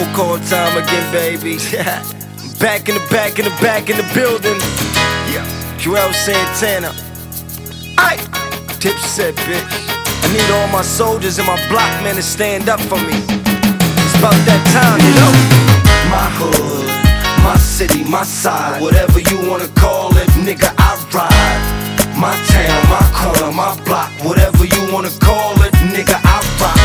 so-called time again, baby. Back in the building. Joel Santana. Aye. Dipset, bitch. I need all my soldiers and my block men to stand up for me. It's about that time, you know. My hood, my city, my side, whatever you wanna call it, nigga, I ride. My town, my corner, my block, whatever you wanna call it, nigga, I rock.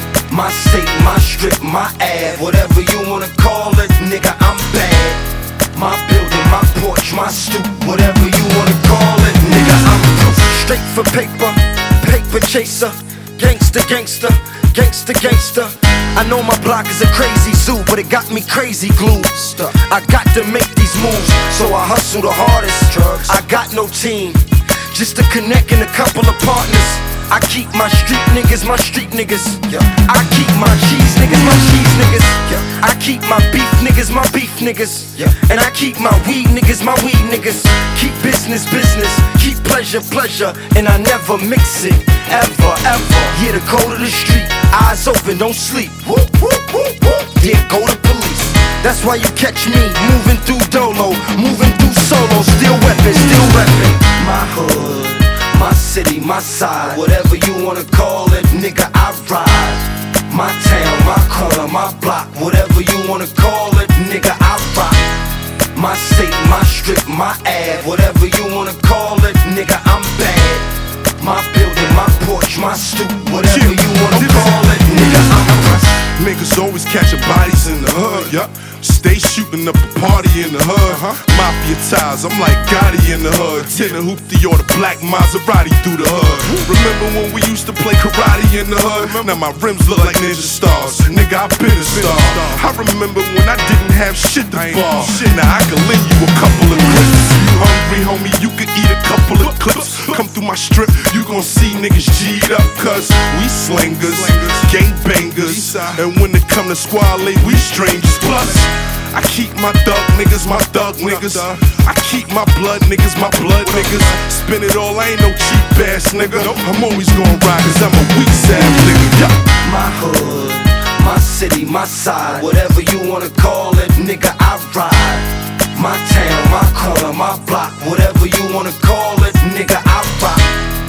My state, my strip, my ad, whatever you wanna call it, nigga, I'm bad. My building, my porch, my stoop, whatever you wanna call it, nigga, I'm straight for paper, paper chaser, gangster, gangster, gangster, gangster. I know my block is a crazy zoo, but it got me crazy glued. I got to make these moves, so I hustle the hardest. I got no team, just to connect in a couple of partners. I keep my street niggas, my street niggas. I keep my cheese niggas, my cheese niggas. I keep my beef niggas, my beef niggas. And I keep my weed niggas, my weed niggas. Keep business, business. Keep pleasure, pleasure. And I never mix it, ever, ever. Yeah, the code of the street. Eyes open, don't sleep. Whoop, whoop, whoop, whoop. Yeah, go to police. That's why you catch me moving through Dolo, moving through solo. Still weapon, still weapon. My hood, my city, my side, whatever you wanna call it, nigga, I ride. My town, my corner, my block, whatever you wanna call it, nigga, I rock. My state, my strip, my ad, whatever you wanna call it, nigga, I'm bad. My building, my porch, my stoop, whatever you wanna call it, nigga, I'm a Niggas always catching bodies in the hood, yup. Stay shooting up a party in the hood. Mafia ties, I'm like Gotti in the hood. Tenor hoopty or the black Maserati through the hood. Remember when we used to play karate in the hood? Now my rims look like ninja stars. Nigga, I been a star. I remember when I didn't have shit to fall. Now I can lend you a couple of clips. You hungry, homie, you could eat a couple of clips. Come through my strip, you gon' see niggas G'd up. Cause we slingers, gang bangers. And when it come to squad league, we strangers. Plus, I keep my thug niggas, my thug niggas. I keep my blood niggas, my blood niggas. Spin it all, I ain't no cheap ass nigga. I'm always gonna ride cause I'm a weak ass nigga. My hood, my city, my side, whatever you wanna call it, nigga, I ride. My town, my corner, my block, whatever you wanna call it, nigga, I rock.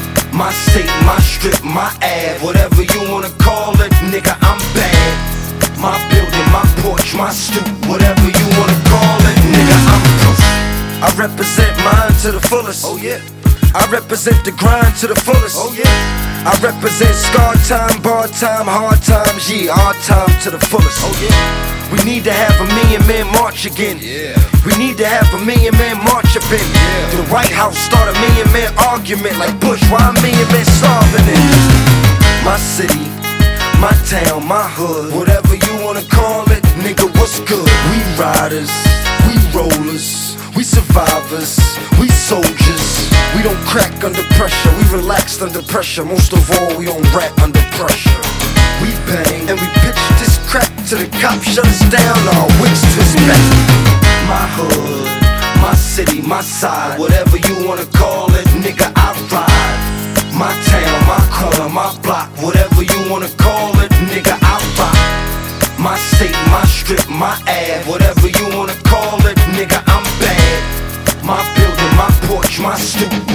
My state, my strip, my ad, whatever you wanna call it, nigga, I'm bad. My building, my porch, my stoop, whatever you wanna call it, nigga, I'm I represent mine to the fullest. Oh yeah. I represent the grind to the fullest. Oh yeah. I represent scar time, bar time, hard times, yeah, hard time to the fullest. Oh yeah. We need to have a million man march again. Yeah. We need to have a million man march up in. Yeah. The White House start a million man argument like Bush. Why a million men starving in? My city, my town, my hood, whatever you wanna call it, nigga, what's good? We riders, we rollers, we survivors, we soldiers. We don't crack under pressure, we relaxed under pressure. Most of all, we don't rap under pressure. We bang and we pitch this crack to the cops, shut us down, our wicks twist back. My hood, my city, my side, whatever you wanna call it, nigga, I ride. My town, my corner, my block, whatever you wanna call it, nigga, I rock. My state, my strip, my ad, whatever you wanna call it, nigga, I'm bad. My building, my porch, my stoop,